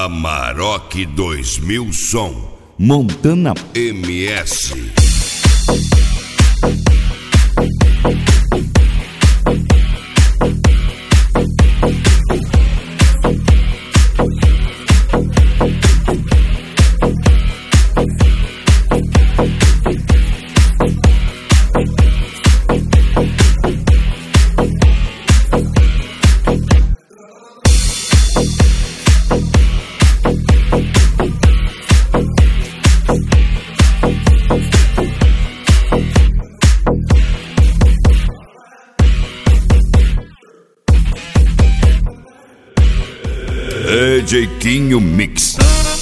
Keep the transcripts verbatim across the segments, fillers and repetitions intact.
Amarok dois mil som, Montana M S. D J Quinho Mix.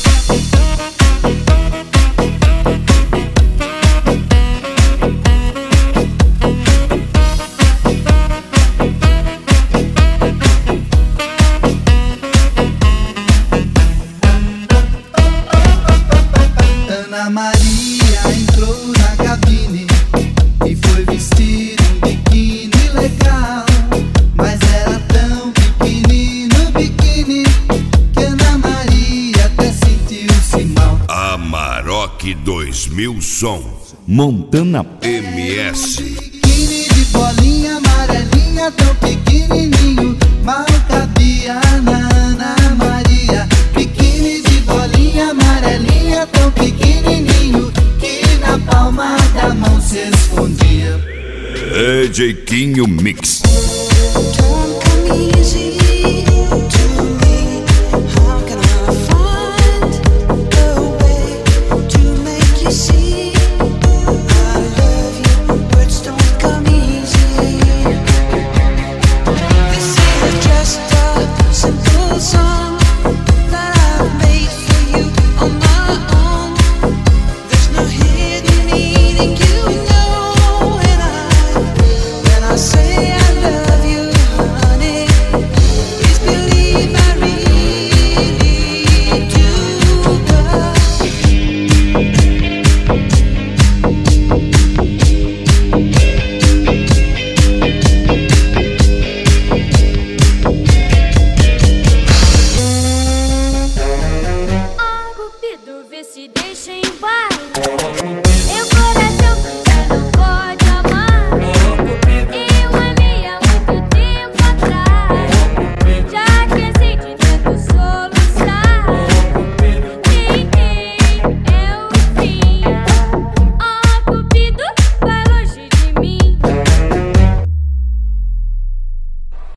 Ana Maria entrou na cabine e foi vestir um biquíni legal, mas era tão pequenino o biquíni que Ana Maria até sentiu-se mal. Amarok dois mil som, Montana M S. Biquíni de bolinha amarelinha, tão pequenininho, mal cabia na Ana Maria. Biquíni de bolinha amarelinha, tão pequenininho, que na palma da mão se escondia. D J Quinho Mix. Don't come easy.